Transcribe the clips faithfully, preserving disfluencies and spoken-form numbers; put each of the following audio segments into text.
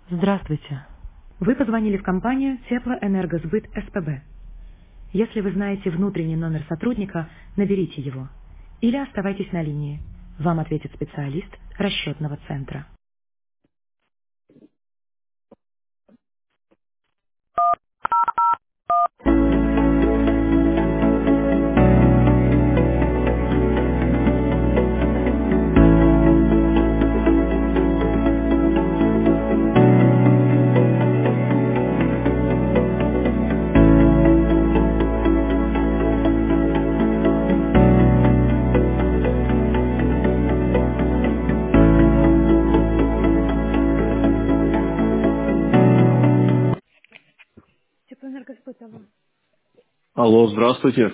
Здравствуйте. Вы позвонили в компанию Теплоэнергосбыт СПБ. Если вы знаете внутренний номер сотрудника, наберите его. Или оставайтесь на линии. Вам ответит специалист расчетного центра. Теплоэнергосбыт, алло. Алло, здравствуйте.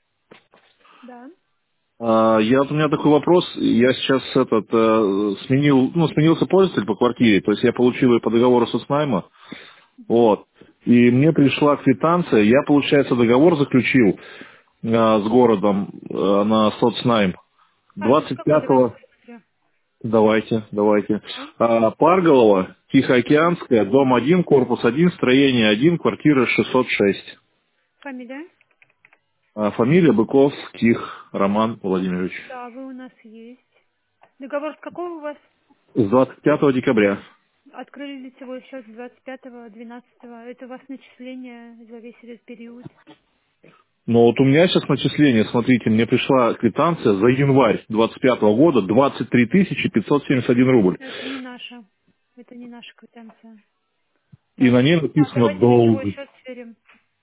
Да. А, Я, вот у меня такой вопрос. Я сейчас этот э, сменил, ну, сменился пользователь по квартире, то есть я получил ее по договору соцнайма. Мгм. Вот. И мне пришла квитанция. Я, получается, договор заключил э, с городом э, на соцнайм. А, сейчас двадцать какой договор пятого. посмотрю? Давайте, давайте. А? А, Парголова, Тихоокеанская, дом один, корпус один, строение один, квартира шестьсот шесть. Фамилия? А, Фамилия Быковских Роман Владимирович. Да, вы у нас есть. Договор с какого у вас? С двадцать пятого декабря. Открыли лицевой счет с двадцать пятого двенадцатого. Это у вас начисление за весь этот период. Но вот у меня сейчас начисление, смотрите, мне пришла квитанция за январь двадцать пятого года двадцать три тысячи пятьсот семьдесят один рубль. Это не наша. Это не наша квитанция. И Так. на ней Так, написано давайте лицевой долг. счет сверим.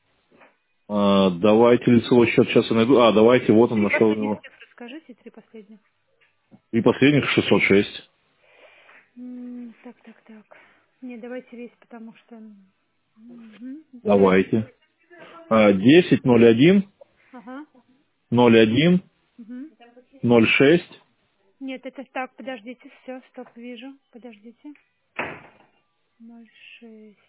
А, давайте лицевой счет сейчас я найду. А, давайте, вот он Три нашел последних его. цифры скажите, три последних. И последних шестьсот шесть. М, Так, так, так. Не, давайте весь, потому что... Мгм. Говорите. Давайте. А, десять ноль один Ага. ноль один Мгм. ноль шесть. Нет, это так, подождите, все, стоп, вижу. Подождите. Ноль шесть.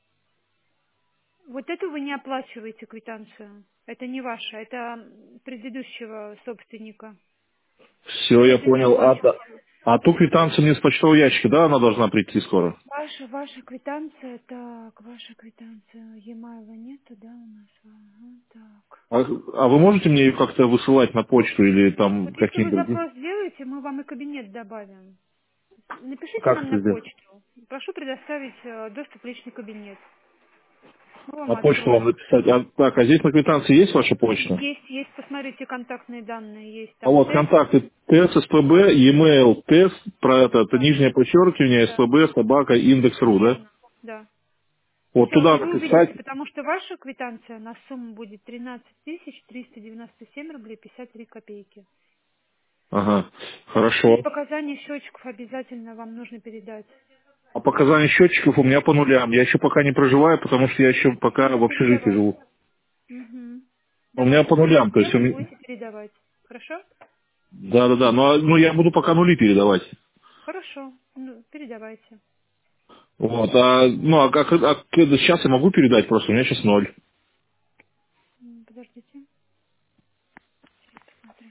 Вот эту вы не оплачиваете квитанцию. Это не ваша, это м, предыдущего собственника. Все, я Это не понял. А, та- оплачивается. а ту квитанцию мне с почтового ящика, да, она должна прийти скоро? Ваша, ваша квитанция, так, ваша квитанция, e-mail нету, да, у нас? Ага, так. А, а вы можете мне ее как-то высылать на почту или там Вот если вы каким-то... запрос сделаете, мы вам и кабинет добавим. Напишите Как нам это на сделать? почту. Прошу предоставить э, доступ в личный кабинет. Мы вам На почту вам откроем. написать. А, так, а здесь на квитанции есть ваша почта? Есть, есть, посмотрите, контактные данные есть. А Там вот тест. контакты тест, СПБ, e-mail, тест, про это, это Да, нижнее подчеркивание, да, СПБ, собака, индекс.ру, да? верно. Да. Вот Все, туда и вы увидите, написать. потому что ваша квитанция на сумму будет тринадцать тысяч триста девяносто семь рублей пятьдесят три копейки. Ага, Ну и хорошо. показания счетчиков обязательно вам нужно передать. А показания счетчиков у меня по нулям. Я еще пока не проживаю, потому что я еще пока Ну, в общежитии передавайте. живу. Угу. У меня Давайте, по мы все нулям, то есть у сделаем, меня... будете передавать. Хорошо? Да, да, да. Ну, а- ну я буду пока нули передавать. Хорошо. Ну, передавайте. Вот, а, ну, а как, а к- сейчас я могу передать просто, у меня сейчас ноль. М, Подождите. Смотрю.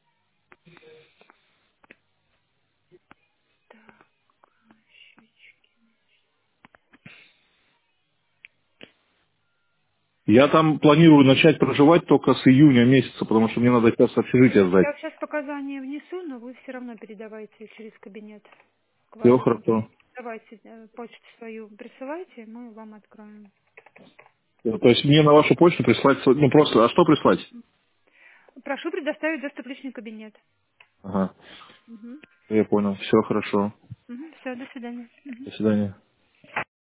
Так, счетчики. Я там планирую начать проживать только с июня месяца, потому что мне надо сейчас общежитие сдать. Я сейчас показания внесу, но вы все равно передавайте через кабинет к Все вашему. хорошо. Давайте э, почту свою присылайте, мы вам откроем. Э, То есть мне на вашу почту прислать, св- ну просто, а что прислать? Прошу предоставить доступ в личный кабинет. Ага, Угу. я понял. Все хорошо. Угу. Все, до свидания. Мгм. До свидания.